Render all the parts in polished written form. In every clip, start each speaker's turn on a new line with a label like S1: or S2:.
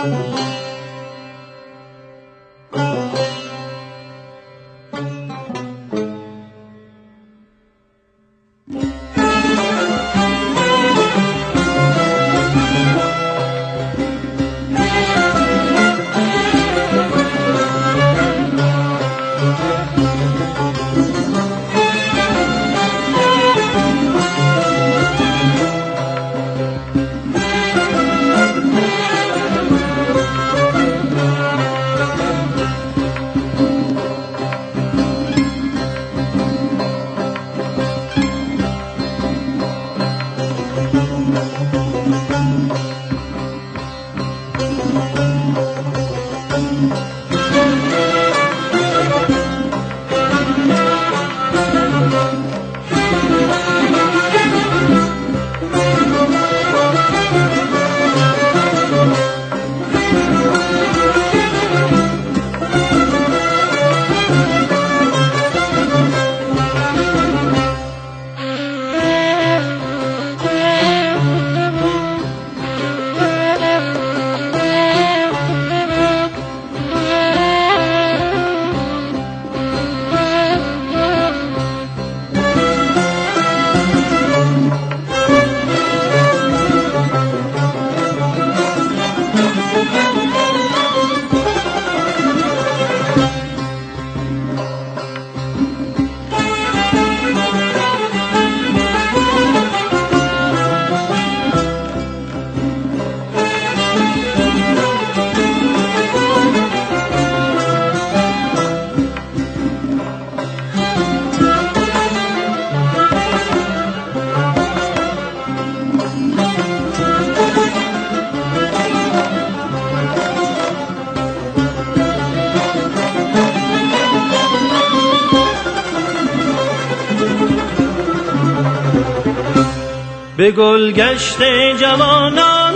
S1: به گلگشت جوانان،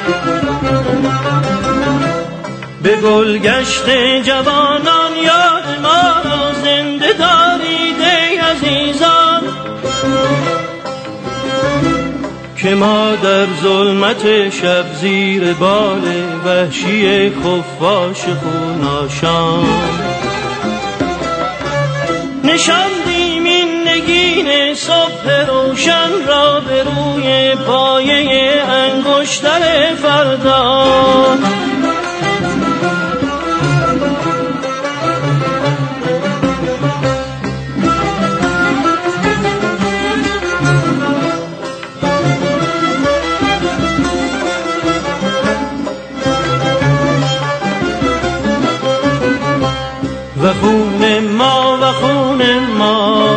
S1: به گلگشت جوانان یاد ما را زنده دارید ای عزیزان، که ما در ظلمت شب زیر بال وحشی خفاش خوناشان نشاندیم این نگین صبح روشن را به روی پایه انگشتر فردا. و خون ما و خون ما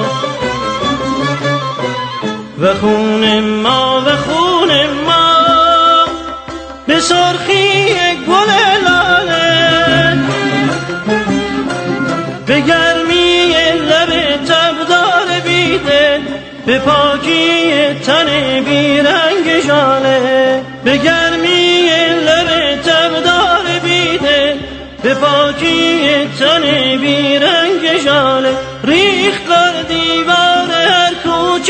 S1: و خون ما و خون ما به سرخی گل لاله، به گرمی لب تبدار بیدل، به پاکی تن بیرنگ ژاله، به گرمی لب تبدار بیدل، به پاکی تن بیرنگ ژاله، ریخت بر دیوار هر کوچه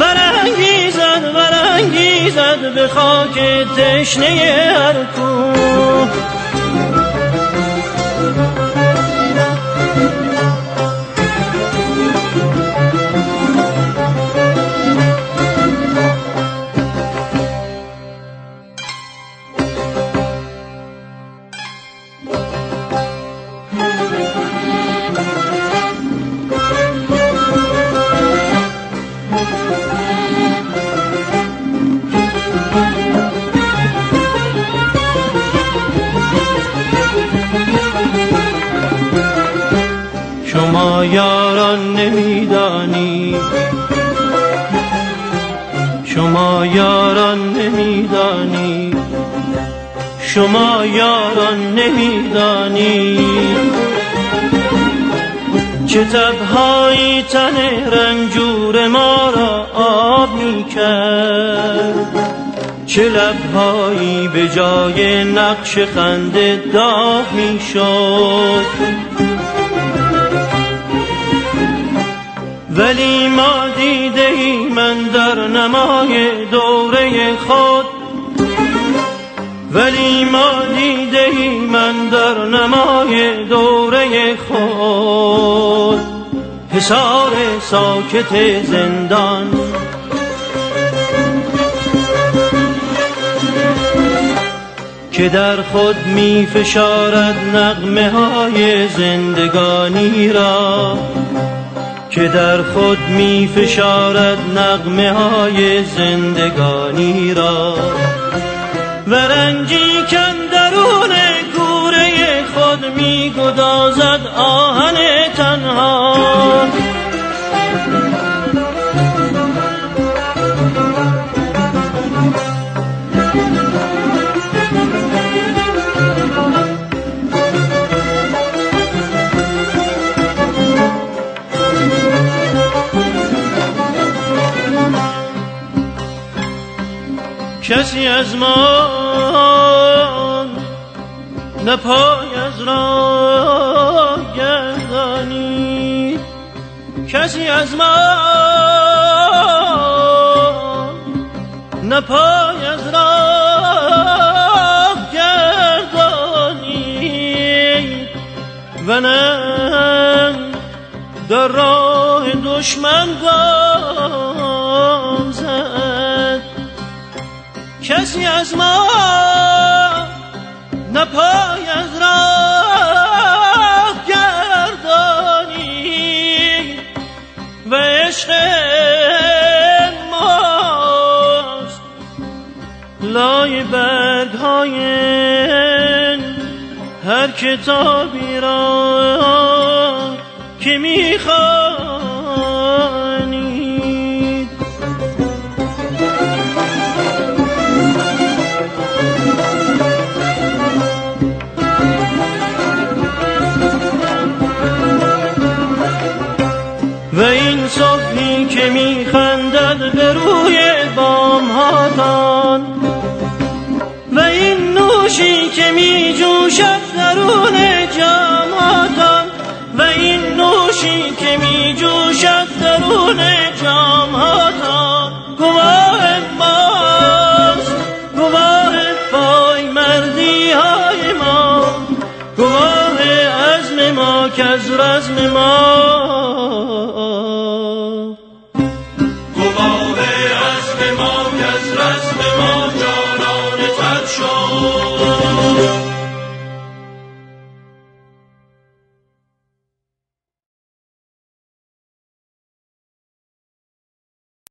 S1: ورنگیزد به خاک تشنه هر کوه. شما یاران نمیدانی، شما یاران نمیدانی، شما یاران نمیدانی چه تب‌هایی تن رنجور ما را آب می‌کرد، چه لب‌هایی به جای نقش خنده داغ می‌شد. ولی ما دیده ای من در نمای دوره خود، ولی ما دیده‌ای من در نمای دوره خود حصار ساکت زندان، که در خود می فشارد نغمه های زندگانی را، که در خود می فشارد نغمه های زندگانی را، و رنجی کاندرون کوره خود می گدازد آهن تنها. کسی از ما نه پای از راه گردانی، کسی از ما نه پای از راه گردانی، و نه در راه دشمن گام زد. کسی از ما نه پای از راه گردانی، و عشق ماست لای برگ های هر کتابی را که میخوانی. و این صبحی که میخندد به روی بامهاتان، و این نوشی که میجوشد درون جامهاتان، و این نوشی که میجوشد درون جامهاتان، گواه ماست، گواه پای مردی های ما، گواه عزم ما که از رزم ما، گواه عزم ما که از رزم ما جانان تر شد.